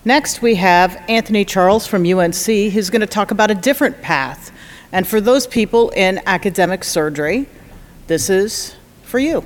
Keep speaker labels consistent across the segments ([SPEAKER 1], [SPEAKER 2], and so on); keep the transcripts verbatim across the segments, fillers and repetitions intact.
[SPEAKER 1] Next, we have Anthony Charles from U N C, who's going to talk about a different path. And for those people in academic surgery, this is for you.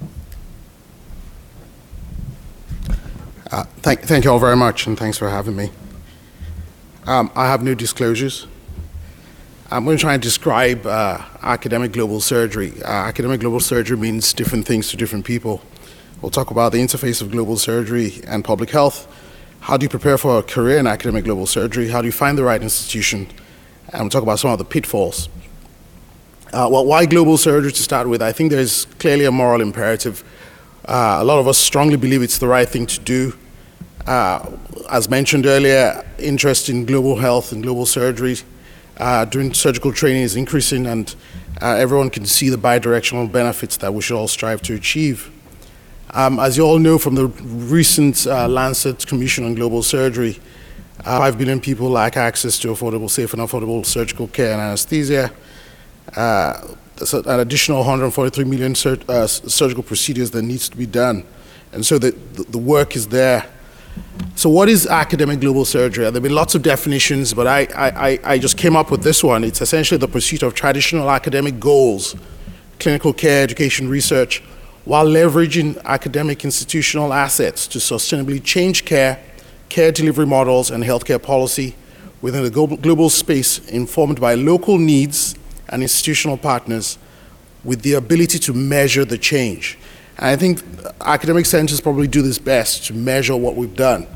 [SPEAKER 2] Uh, thank, thank you all very much, and thanks for having me. Um, I have no disclosures. I'm going to try and describe uh, academic global surgery. Uh, academic global surgery means different things to different people. We'll talk about the interface of global surgery and public health. How do you prepare for a career in academic global surgery? How do you find the right institution? And we'll talk about some of the pitfalls. Uh, well, why global surgery to start with? I think there's clearly a moral imperative. Uh, a lot of us strongly believe it's the right thing to do. Uh, as mentioned earlier, interest in global health and global surgery uh, during surgical training is increasing, and uh, everyone can see the bidirectional benefits that we should all strive to achieve. Um, as you all know from the recent uh, Lancet Commission on Global Surgery, uh, five billion people lack access to affordable, safe and affordable surgical care and anesthesia. Uh, there's an additional one hundred forty-three million sur uh, surgical procedures that needs to be done. And so the, the, the work is there. So what is academic global surgery? There have been lots of definitions, but I, I, I just came up with this one. It's essentially the pursuit of traditional academic goals, clinical care, education, research, while leveraging academic institutional assets to sustainably change care, care delivery models, and healthcare policy within the global, global space informed by local needs and institutional partners with the ability to measure the change. And I think academic centers probably do this best, to measure what we've done.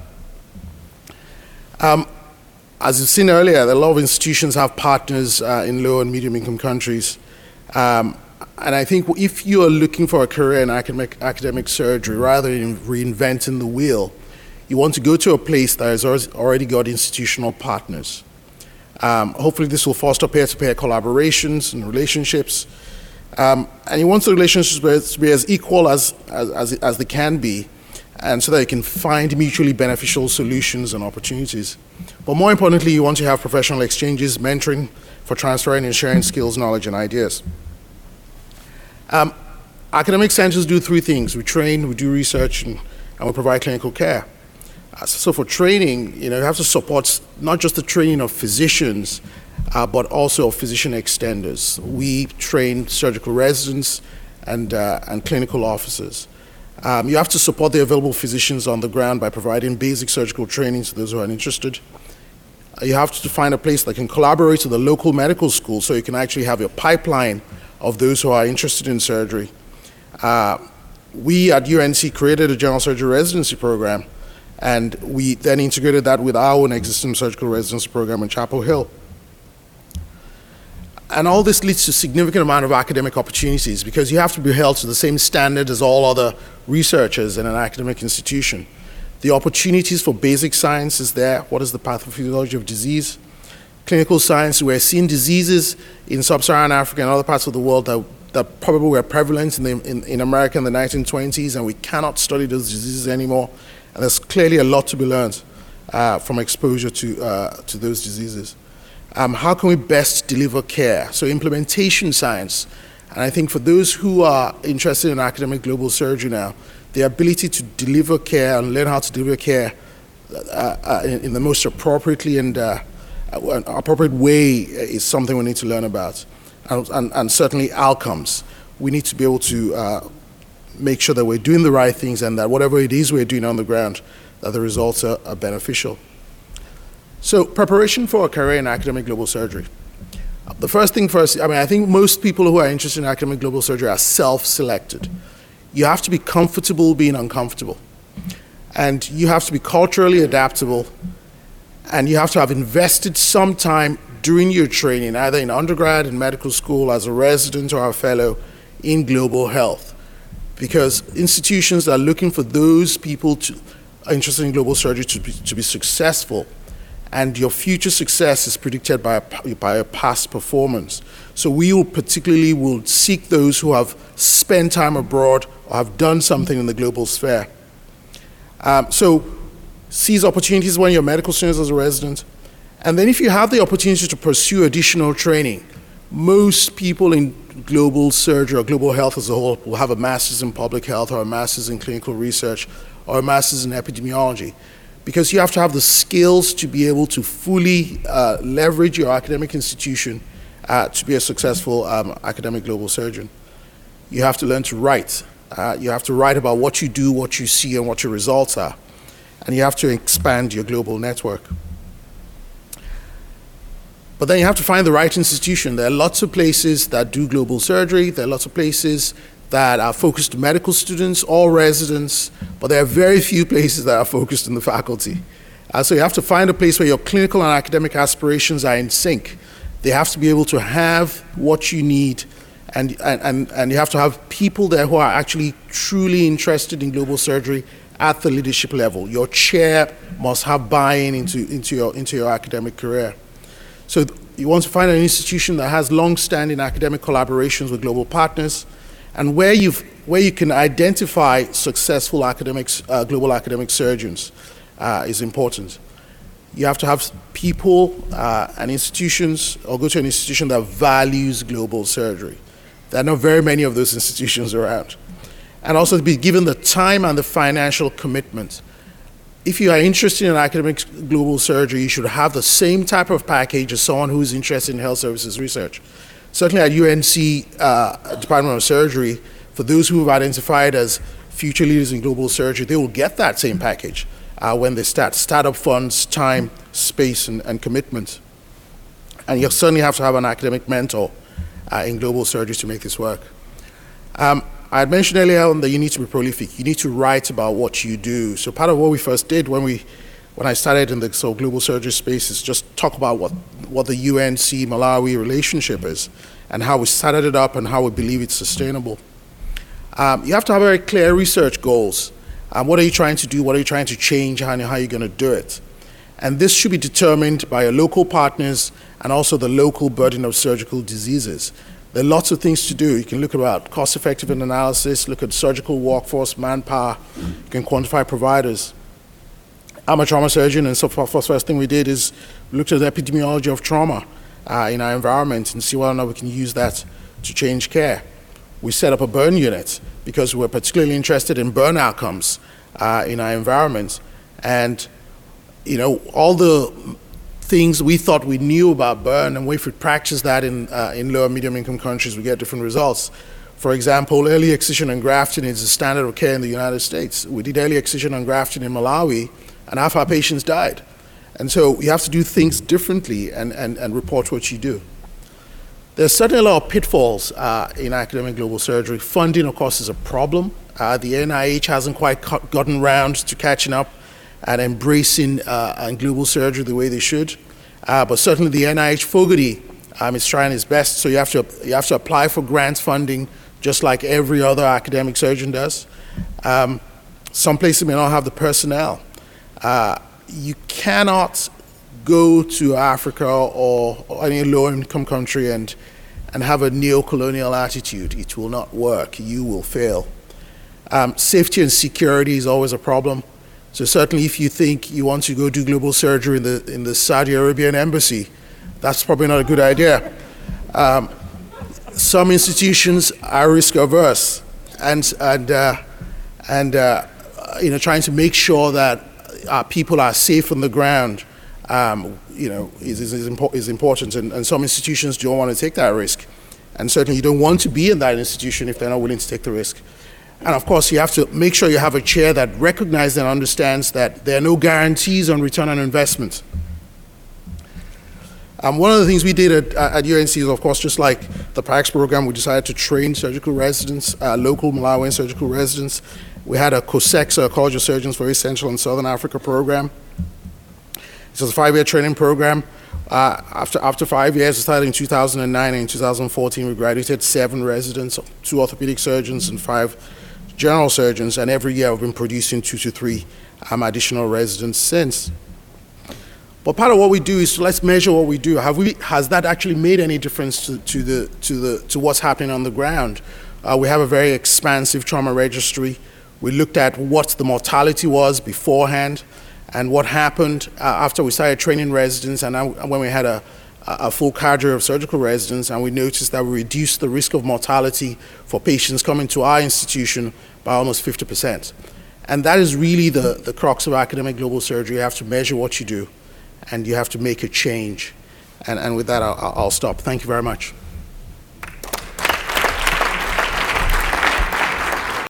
[SPEAKER 2] Um, as you've seen earlier, a lot of institutions have partners uh, in low and medium income countries. Um, and I think if you are looking for a career in academic, academic surgery, rather than reinventing the wheel, you want to go to a place that has already got institutional partners. Um, hopefully this will foster peer-to-peer collaborations and relationships. Um, and you want the relationships to be as equal as, as, as, as they can be, and so that you can find mutually beneficial solutions and opportunities. But more importantly, you want to have professional exchanges, mentoring for transferring and sharing skills, knowledge, and ideas. Um, academic centers do three things. We train, we do research, and, and we provide clinical care. Uh, so for training, you know, you have to support not just the training of physicians, Uh, but also physician extenders. We train surgical residents and, uh, and clinical officers. Um, you have to support the available physicians on the ground by providing basic surgical training to those who are interested. Uh, you have to find a place that can collaborate with the local medical school so you can actually have a pipeline of those who are interested in surgery. Uh, we at U N C created a general surgery residency program, and we then integrated that with our own existing surgical residency program in Chapel Hill. And all this leads to a significant amount of academic opportunities because you have to be held to the same standard as all other researchers in an academic institution. The opportunities for basic science is there. What is the pathophysiology of disease? Clinical science, we're seeing diseases in sub-Saharan Africa and other parts of the world that, that probably were prevalent in, the, in, in America in the nineteen twenties, and we cannot study those diseases anymore. And there's clearly a lot to be learned uh, from exposure to, uh, to those diseases. Um, how can we best deliver care? So implementation science, and I think for those who are interested in academic global surgery now, the ability to deliver care and learn how to deliver care uh, uh, in, in the most appropriately and uh, appropriate way is something we need to learn about, and, and, and certainly outcomes. We need to be able to uh, make sure that we're doing the right things and that whatever it is we're doing on the ground, that the results are, are beneficial. So preparation for a career in academic global surgery. The first thing first, I mean, I think most people who are interested in academic global surgery are self-selected. You have to be comfortable being uncomfortable. And you have to be culturally adaptable. And you have to have invested some time during your training, either in undergrad, in medical school, as a resident or a fellow, in global health. Because institutions are looking for those people to, are interested in global surgery to be, to be successful. And your future success is predicted by a, by a past performance. So we will particularly will seek those who have spent time abroad or have done something in the global sphere. Um, so seize opportunities when you're medical students as a resident. And then if you have the opportunity to pursue additional training, most people in global surgery or global health as a whole will have a master's in public health or a master's in clinical research or a master's in epidemiology. because you have to have the skills to be able to fully uh, leverage your academic institution uh, to be a successful um, academic global surgeon. You have to learn to write. Uh, you have to write about what you do, what you see, and what your results are. And you have to expand your global network. But then you have to find the right institution. There are lots of places that do global surgery. There are lots of places that are focused on medical students or residents, but there are very few places that are focused on the faculty. Uh, so you have to find a place where your clinical and academic aspirations are in sync. They have to be able to have what you need, and, and, and you have to have people there who are actually truly interested in global surgery at the leadership level. Your chair must have buy-in into, into, your, into your academic career. So you want to find an institution that has long-standing academic collaborations with global partners, and where, you've, where you can identify successful academics, uh, global academic surgeons uh, is important. You have to have people uh, and institutions, or go to an institution that values global surgery. There are not very many of those institutions around. And also to be given the time and the financial commitment. If you are interested in academic global surgery, you should have the same type of package as someone who is interested in health services research. Certainly at U N C uh, Department of Surgery, for those who have identified as future leaders in global surgery, they will get that same package uh, when they start. Startup funds, time, space, and, and commitment. And you certainly have to have an academic mentor uh, in global surgery to make this work. Um, I had mentioned earlier on that you need to be prolific. You need to write about what you do. So part of what we first did when we, when I started in the so global surgery space is just talk about what, what the U N C Malawi relationship is and how we started it up and how we believe it's sustainable. Um, you have to have very clear research goals. Um, what are you trying to do? What are you trying to change? How, how are you going to do it? And this should be determined by your local partners and also the local burden of surgical diseases. There are lots of things to do. You can look about cost-effective analysis, look at surgical workforce, manpower. You can quantify providers. I'm a trauma surgeon, and so far, the first thing we did is we looked at the epidemiology of trauma uh, in our environment and see whether or not we can use that to change care. We set up a burn unit because we were particularly interested in burn outcomes uh, in our environment. And, you know, all the things we thought we knew about burn, and if we practice that in, uh, in lower medium income countries, we get different results. For example, early excision and grafting is the standard of care in the United States. We did early excision and grafting in Malawi, and half our patients died. And so you have to do things differently and, and, and report what you do. There's certainly a lot of pitfalls uh, in academic global surgery. Funding, of course, is a problem. Uh, the N I H hasn't quite gotten round to catching up and embracing uh, and global surgery the way they should. Uh, but certainly the N I H Fogarty um, is trying its best, so you have to you have to apply for grant funding just like every other academic surgeon does. Um, some places may not have the personnel. Uh, you cannot go to Africa or, or any low-income country and, and have a neo-colonial attitude. It will not work. You will fail. Um, safety and security is always a problem. So certainly if you think you want to go do global surgery in the, in the Saudi Arabian embassy, that's probably not a good idea. Um, some institutions are risk averse, and, and, uh, and uh, you know, trying to make sure that uh, people are safe on the ground um, you know, is, is, is, impo is important, and, and some institutions don't want to take that risk. And certainly you don't want to be in that institution if they're not willing to take the risk. And of course, you have to make sure you have a chair that recognizes and understands that there are no guarantees on return on investment. Um, one of the things we did at, at U N C is, of course, just like the PACS program, we decided to train surgical residents, uh, local Malawian surgical residents. We had a COSEXA, a College of Surgeons for East Central and Southern Africa program. This was a five-year training program. Uh, after, after five years, we started in two thousand nine, and in two thousand fourteen, we graduated seven residents, two orthopedic surgeons and five general surgeons, and every year we've been producing two to three um, additional residents since. But part of what we do is to let's measure what we do. Have we, has that actually made any difference to, to, the, to, the, to what's happening on the ground? Uh, we have a very expansive trauma registry. We looked at what the mortality was beforehand and what happened uh, after we started training residents, and when we had a, a full cadre of surgical residents, and we noticed that we reduced the risk of mortality for patients coming to our institution by almost fifty percent. And that is really the, the crux of academic global surgery. You have to measure what you do, and you have to make a change. And, and with that, I'll, I'll stop. Thank you very much.